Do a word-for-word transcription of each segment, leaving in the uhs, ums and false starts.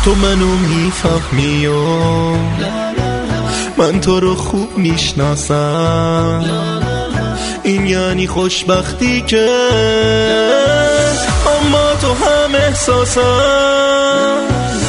تو منو میفهمی و من تو رو خوب میشناسم. این یعنی خوشبختی که اما تو هم احساسم.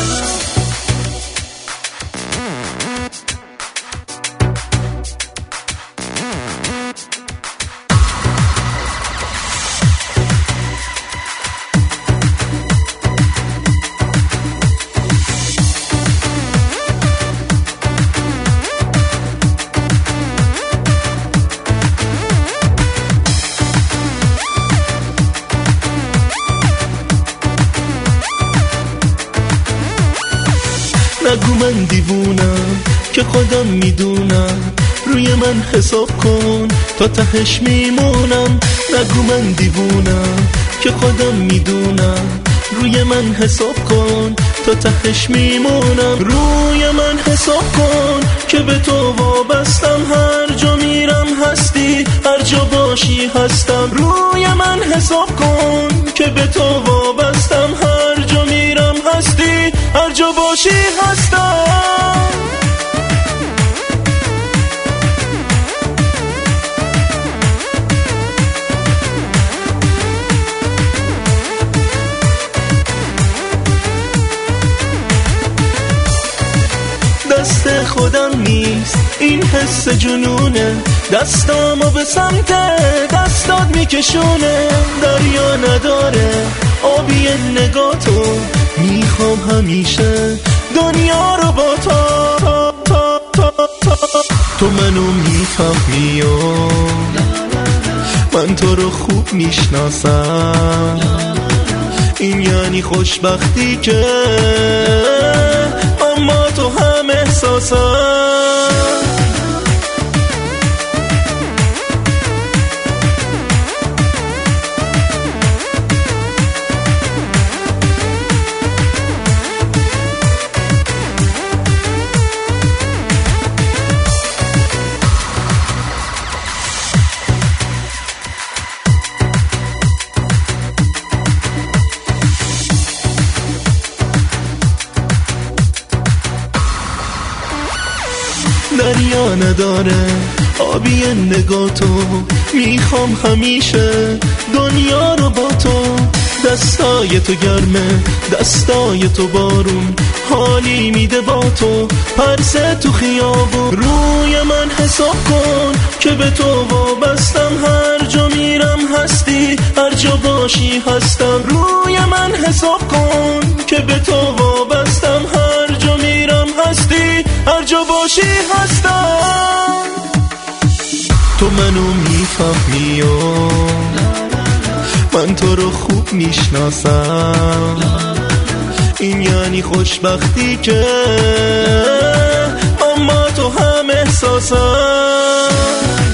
نگو من دیوونم که خودم میدونم، روی من حساب کن تا تهش میمونم. نگو من دیوونم که خودم میدونم، روی من حساب کن تا تهش میمونم. روی من حساب کن که به تو وابستم، هر جا میرم هستی، هر جا باشی هستم. روی من حساب کن که به تو وابستم، هر جا میرم هستی، هر جا باشی هستم. دست خودم نیست این حس جنونه، دستامو به سمت دستات میکشونه. دریا نداره آبی نگاتو، میخوام همیشه دنیا رو با تا تا تا تا تا. تو منو میفهمی و من تو رو خوب میشناسم. این یعنی خوشبختی که اما تو هم احساسم. دریا نداره آبی نگاتو، میخوام همیشه دنیا رو با تو. دستای تو گرمه دستای تو بارون، حالی میده با تو پرسه تو خیابون. روی من حساب کن که به تو وابستم، هر جا میرم هستی، هر جا باشی هستم. روی من حساب کن که به تو وابستم، هر جا میرم هستی، هر جا باشی هستم. تو منو میفهمی و من تو رو خوب میشناسم. این یعنی خوشبختی که اما تو هم احساسم.